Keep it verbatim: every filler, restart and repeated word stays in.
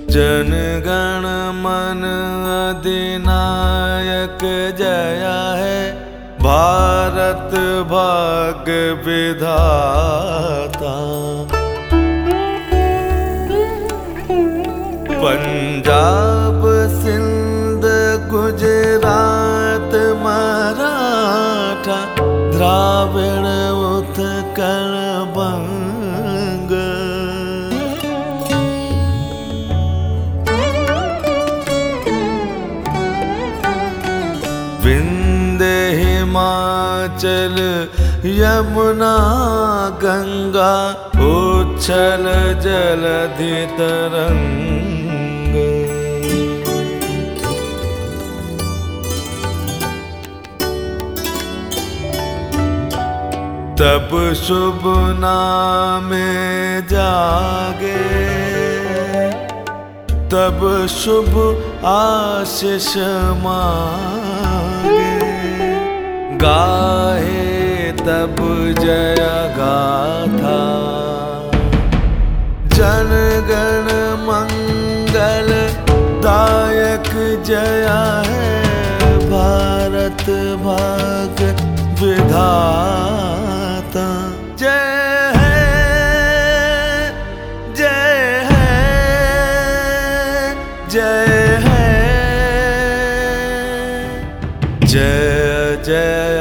जन गण मन अधिनायक जया है, भारत भाग्य विधाता। पंजाब सिंध गुजरात मराठा, द्राविड़ उत्कल बंग। विंध्य हिमाचल यमुना गंगा, उच्छल जलधि तरंग। तब शुभ नामे जागे, तब शुभ आशीष मांगे। गाहे तब जय गाथा, जन गण मंगल दायक जया है, भारत भाग्य विधाता। जय है, जय है, जय है, जय जय